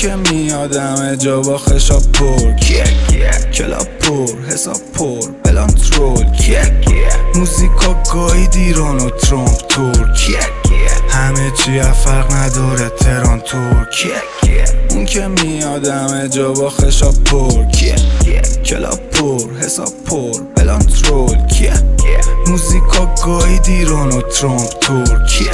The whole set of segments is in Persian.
که میادم جا با خشاب پر کیه کلاب پر حساب پر بلانترول کیه موزیکا گاهی دیران و ترامپ تور کیه همه چی فرق نداره تهران تور کیه اون که میادم جا با خشاب پر کیه کلاب پر حساب پر بلانترول کیه موزیکا گاهی دیران و ترامپ تور کیه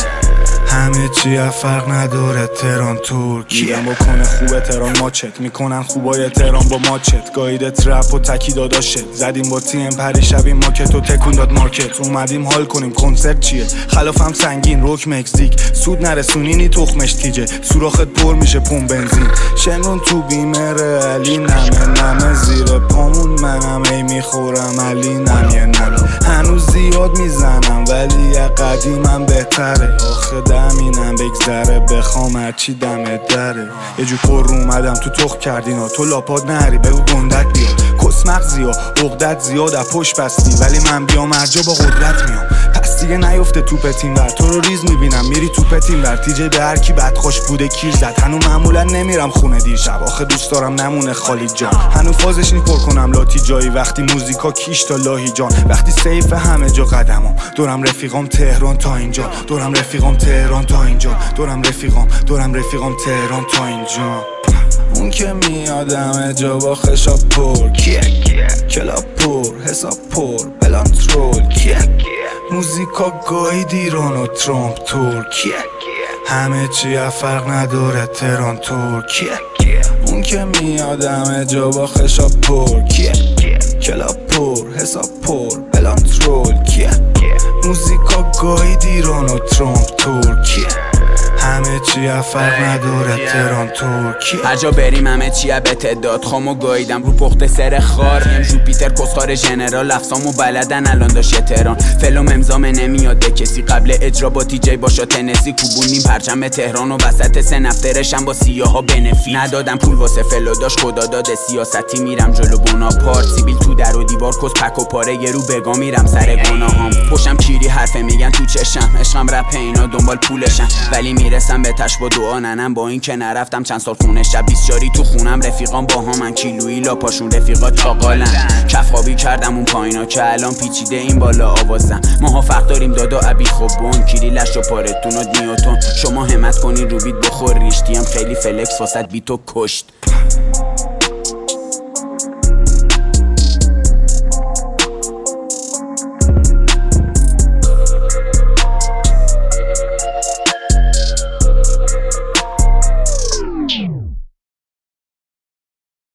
همه چی فرق نداره تهران ترکیه بکنه خوبه تهران ماچت میکنن خوبای تهران با ماچت گایده ترپ و تکی داداشت زدیم با تیم پریشبی ماکت و تکون داد مارکت اومدیم حال کنیم کنسرت چیه خلافم سنگین روک مکزیک سود نرسونینی تخمش تیجه سوراخت پر میشه پون بنزین شمرون تو بیمه علی نمه زیر پامون منم ای میخورم علی نمیه هنوز زیاد میزنم ولی قدیمم بهتره آخه دمینم بگذره بخوام هرچی دمت دره یه جو پر اومدم تو تخ کردینا تو لاپاد نهری بگو گندت بیاد کس مغزی ها عقدت زیاد از پشت بستی ولی من بیام هرجا با قدرت میام پس دیگه نیفته توپتین ور تو رو ریز میبینم میری توپتین ور تیجه به هرکی بد خوش بوده کیر زد هنو معمولا نمیرم خونه دیر شب آخه دوست دارم نمونه خالی جان هنو فازش نی پر کنم لاتی جایی وقتی موزیکا کیش تا لاهی جان وقتی سیف همه جا قدمم دورم رفیقام تهران تا اینجا دورم رفیقام تهران تا اینجا دورم رفیقام تهران تا اینجا اون که میادم جا با خشاب پر کیه کلاب پر حساب پر بلانترول کیه موزیکا گاهی دیران و ترامپ تور کیه همه چی فرق نداره تهران ترکیه اون که میادم جا با خشاب پر کیه کلاب پر حساب پر بلانترول کیه موزیکا گاهی دیران و ترامپ ترکیه همه چی فرق نداره تهران ترکیه هر جا بریم همه چی به تعداد خامو گاییدم رو پخت سر خار یم جوپیتر کسخار ژنرال افسامو بلدن الان داشته تهران فلوم امضا نمیاده کسی قبل اجرا با تی جی باشا تنسی کوبونیم پرچم تهران و وسط سه نفترشم با سیاها بنفی ندادم پول واسه فلو داشت خدا داده سیاستی میرم جلو بناپارت سیبیل تو در و دیوار کس پک و پاره یه رو بگا میرم سر گناهام پشم کیری حرفه میگن تو چشم عشقم رپ اینا دنبال پولشم ولی میرسم به تش با دعا ننم با این که نرفتم چند سال خونه شب 20 جاری تو خونم رفیقام با همن کیلویی لا پاشون رفیقا چاقالن کف خوابی کردم اون پایینا که الان پیچیده این بالا آوازم ماها فرق داریم دادا ابی خوبون کیری لش و پارتون و نیوتون شما همت کنین رو بیت بخور ریشتیم خیلی فلکس واسط بیتو کشت